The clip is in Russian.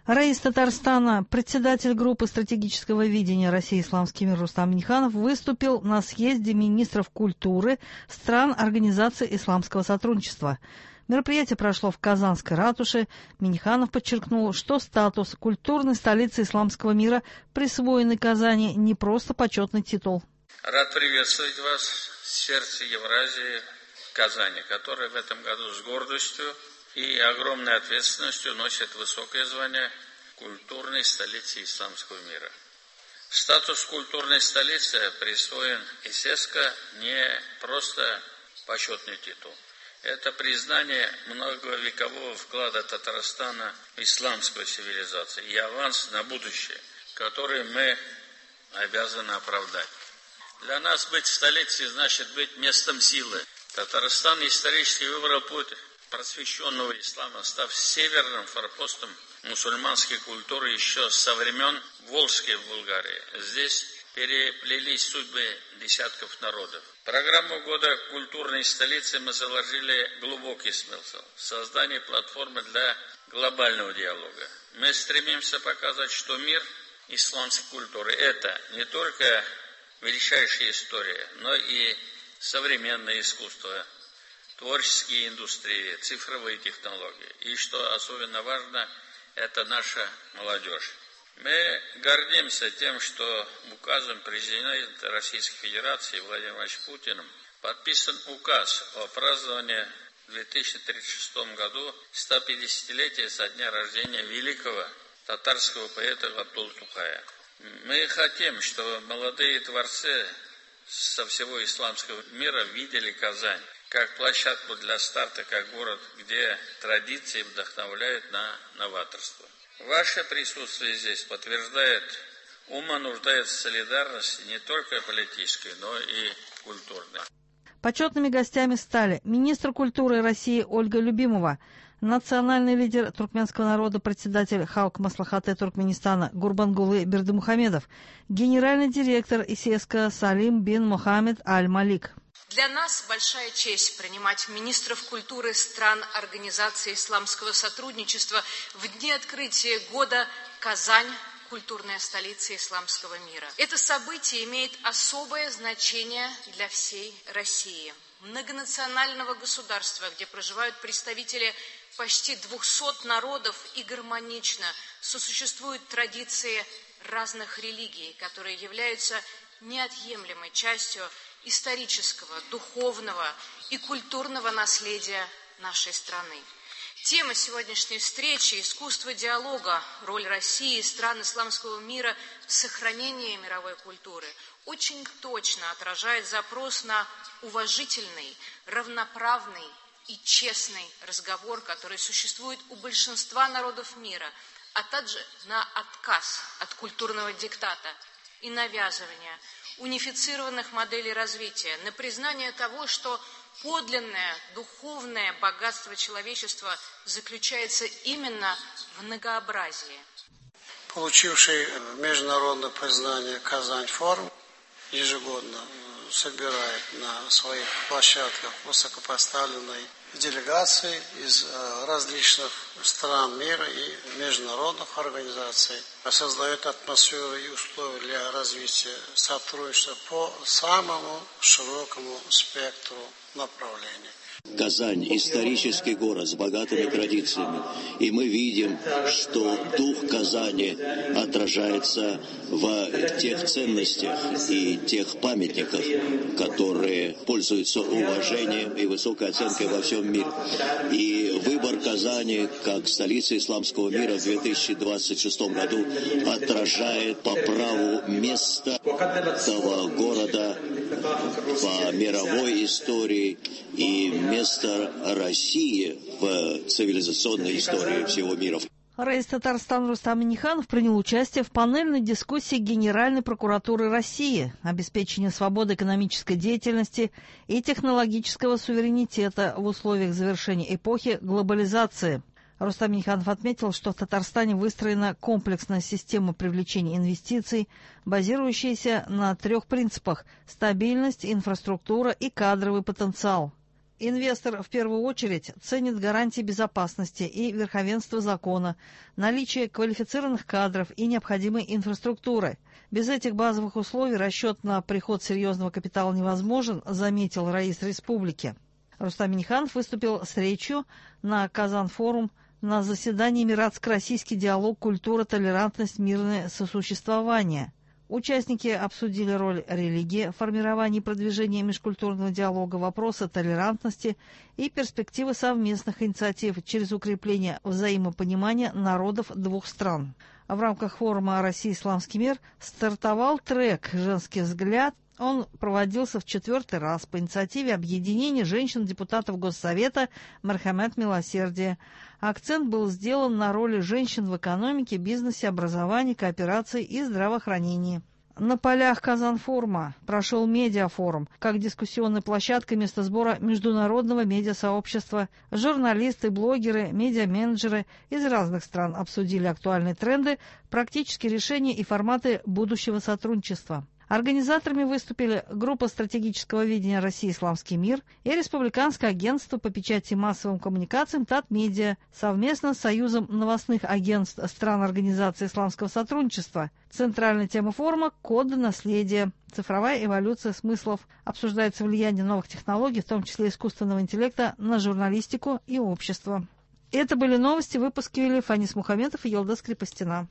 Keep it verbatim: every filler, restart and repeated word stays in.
Раис Татарстана, председатель группы стратегического видения России «Исламский мир» Рустам Минниханов выступил на съезде министров культуры стран Организации исламского сотрудничества. Мероприятие прошло в Казанской ратуше. Минниханов подчеркнул, что статус культурной столицы исламского мира, присвоенный Казани, не просто почетный титул. Рад приветствовать вас в сердце Евразии, Казани, которая в этом году с гордостью и огромной ответственностью носит высокое звание культурной столицы исламского мира. Статус культурной столицы присвоен ИСЕСКО не просто почетный титул. Это признание многовекового вклада Татарстана в исламскую цивилизацию и аванс на будущее, который мы обязаны оправдать. Для нас быть столицей значит быть местом силы. Татарстан исторически выбрал путь просвещенного ислама, став северным форпостом мусульманской культуры еще со времен Волжской в Булгарии. Здесь переплелись судьбы десятков народов. В программу года культурной столицы мы заложили глубокий смысл – создание платформы для глобального диалога. Мы стремимся показать, что мир исламской культуры – это не только величайшая история, но и современное искусство, творческие индустрии, цифровые технологии. И что особенно важно, это наша молодежь. Мы гордимся тем, что указом президента Российской Федерации Владимира Владимировича Путиным подписан указ о праздновании в две тысячи тридцать шестом году сто пятидесятилетия со дня рождения великого татарского поэта Абдул-Тукая. Мы хотим, чтобы молодые творцы со всего исламского мира видели Казань как площадку для старта, как город, где традиции вдохновляют на новаторство. Ваше присутствие здесь подтверждает, ума нуждается в солидарности не только политической, но и культурной. Почетными гостями стали министр культуры России Ольга Любимова, национальный лидер туркменского народа, председатель Халк Маслахаты Туркменистана Гурбангулы Бердымухамедов, генеральный директор ИСЕСКО Салим бин Мухаммед Аль-Малик. Для нас большая честь принимать министров культуры стран Организации исламского сотрудничества в дни открытия года «Казань. Культурная столица исламского мира». Это событие имеет особое значение для всей России, многонационального государства, где проживают представители почти двухсот народов и гармонично сосуществуют традиции разных религий, которые являются неотъемлемой частью исторического, духовного и культурного наследия нашей страны. Тема сегодняшней встречи – искусство диалога, роль России и стран исламского мира в сохранении мировой культуры – очень точно отражает запрос на уважительный, равноправный и честный разговор, который существует у большинства народов мира, а также на отказ от культурного диктата и навязывания унифицированных моделей развития, на признание того, что подлинное духовное богатство человечества заключается именно в многообразии. Получивший международное признание Казань-форум ежегодно собирает на своих площадках высокопоставленные делегации из различных стран мира и международных организаций, создает атмосферу и условия для развития сотрудничества по самому широкому спектру направлений. Казань – исторический город с богатыми традициями. И мы видим, что дух Казани отражается в тех ценностях и тех памятниках, которые пользуются уважением и высокой оценкой во всем мире. И выбор Казани как столицы исламского мира в две тысячи двадцать шестом году отражает по праву место этого города по мировой истории и место России в цивилизационной истории всего мира. Раис Татарстана Рустам Минниханов принял участие в панельной дискуссии Генеральной прокуратуры России «Обеспечение свободы экономической деятельности и технологического суверенитета в условиях завершения эпохи глобализации». Рустам Минниханов отметил, что в Татарстане выстроена комплексная система привлечения инвестиций, базирующаяся на трех принципах – стабильность, инфраструктура и кадровый потенциал. Инвестор в первую очередь ценит гарантии безопасности и верховенства закона, наличие квалифицированных кадров и необходимой инфраструктуры. Без этих базовых условий расчет на приход серьезного капитала невозможен, заметил раис республики. Рустам Минниханов выступил с речью на Казан-форум на заседании «Эмиратско-российский диалог. Культура, толерантность, мирное сосуществование». Участники обсудили роль религии в формировании и продвижении межкультурного диалога, вопросы толерантности и перспективы совместных инициатив через укрепление взаимопонимания народов двух стран. В рамках форума «Россия. Исламский мир» стартовал трек «Женский взгляд». Он проводился в четвертый раз по инициативе объединения женщин-депутатов Госсовета «Мархамет. Милосердие». Акцент был сделан на роли женщин в экономике, бизнесе, образовании, кооперации и здравоохранении. На полях Казан-форума прошел медиафорум, как дискуссионная площадка, место сбора международного медиасообщества. Журналисты, блогеры, медиаменеджеры из разных стран обсудили актуальные тренды, практические решения и форматы будущего сотрудничества. Организаторами выступили группа стратегического видения «Россия. Исламский мир» и Республиканское агентство по печати и массовым коммуникациям «Татмедиа» совместно с Союзом новостных агентств стран Организации исламского сотрудничества. Центральная тема форума – коды наследия. Цифровая эволюция смыслов. Обсуждается влияние новых технологий, в том числе искусственного интеллекта, на журналистику и общество. Это были новости. Выпуск вели Фанис Мухаметов и Елдас Крепостина.